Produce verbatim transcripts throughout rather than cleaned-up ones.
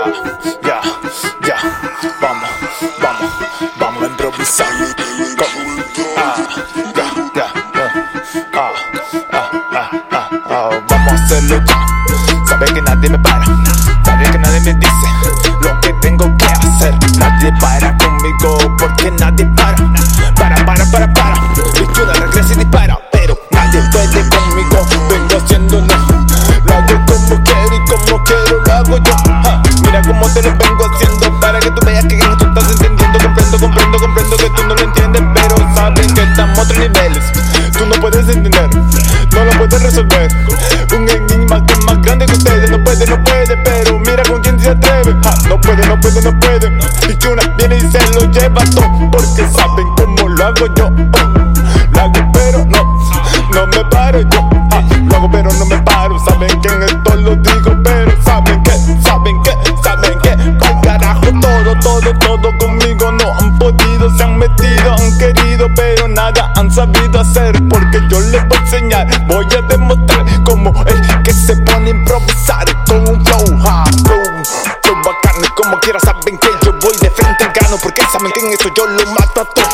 ya, ya, vamos, vamos, vamos a improvisar. Como, ah, ya, ya, ah, ah, ah, ah, ah, vamos a hacerlo ya. Sabes que nadie me para, sabes que nadie me dice lo que tengo que hacer. Nadie para conmigo porque nadie para. Para, para, para, para. Pichuna regresa y dispara, pero nadie puede conmigo. Vengo haciéndolo, lo hago como quiero y como quiero lo hago yo. Ja, mira cómo te lo vengo haciendo para que tú veas que tú estás entendiendo. Comprendo, comprendo, comprendo que tú no lo entiendes, pero saben que estamos a otros niveles. Tú no puedes entender, no lo puedes resolver. Un enigma que es más grande que ustedes. No puede, no puede, pero mira con quién se atreve. Ja, no puede, no puede, no puede. Pichuna viene y se lo lleva todo, porque saben cómo lo hago yo. Oh, lo hago pero no, no me paro yo. Ah, lo hago pero no me paro. Saben que en esto lo digo, pero saben que, saben que, saben que al carajo todo, todo, todo conmigo no han podido. Se han metido, han querido, pero nada han sabido hacer. Porque yo les voy a enseñar, voy a demostrar como el que se pone a improvisar con un flow, ha, flow, flow bacano. Y como quiera saben que yo voy de frente al grano, porque saben que en esto yo lo mato a todo.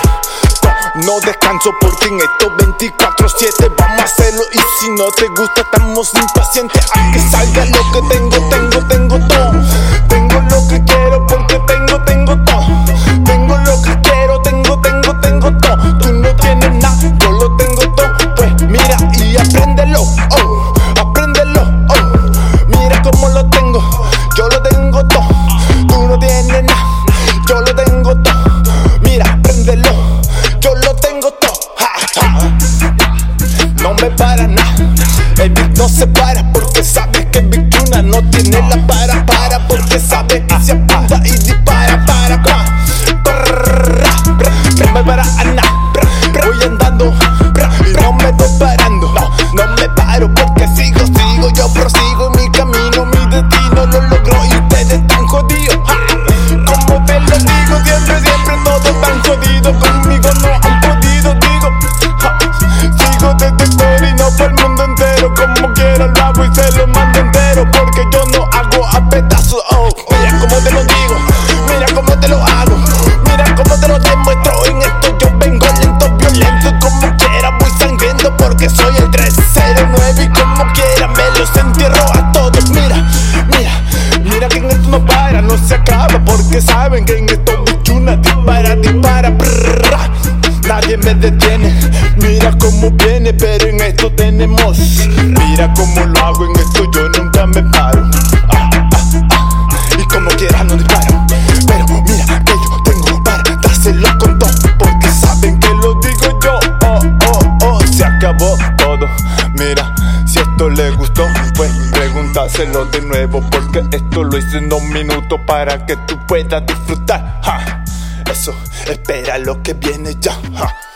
No descanso porque en esto veinticuatro siete vamos a hacerlo. Y si no te gusta estamos impacientes a que salga lo que tengo, tengo, tengo todo. Tengo lo que quiero porque tengo, tengo todo. Tengo lo que quiero, tengo, tengo, tengo todo. Tú no tienes nada, yo lo tengo todo. Pues mira y apréndelo, oh, apréndelo, oh. Mira cómo lo tengo, yo lo tengo todo. Tú no tienes nada, yo lo tengo todo. Mira, apréndelo, yo lo tengo todo. Ja, ja. No me para nada, el beat no se para porque sabe que Pichuna no tiene la para, para, porque sabe que se apunta y dispara, para, para, no me para a nada. Voy andando y no me estoy parando, no, no me paro porque sigo, sigo, yo prosigo mi camino, mi destino lo logro y ustedes están jodidos. Ja. Como te lo digo, siempre, siempre todos están jodidos, conmigo no han podido, digo. Ja. Sigo desde fuera y no por el mundo entero, como quiera lo hago y se lo mando entero, porque yo no hago a pedazos. Oh, mira cómo te lo digo, mira cómo te lo hago, mira cómo te lo demuestro. En esto yo vengo lento, violento, como quiera voy sangriendo, porque soy el tres cero nueve y como quiera me los entierro a todos. Mira, mira, mira que en esto no para, no se acaba, porque saben que en esto Pichuna dispara, dispara, brrr, nadie me detiene. Mira cómo viene, pero en esto tenemos. Mira cómo lo hago, en esto yo nunca me paro. Ah, ah, ah, y como quiera no disparo, pero mira que yo tengo para dárselo con todo, porque saben que lo digo yo. Oh, oh, oh, se acabó todo. Mira, si esto les gustó, pues pregúntaselo de nuevo, porque esto lo hice en dos minutos para que tú puedas disfrutar. Ja. Eso, espera lo que viene ya. Ja.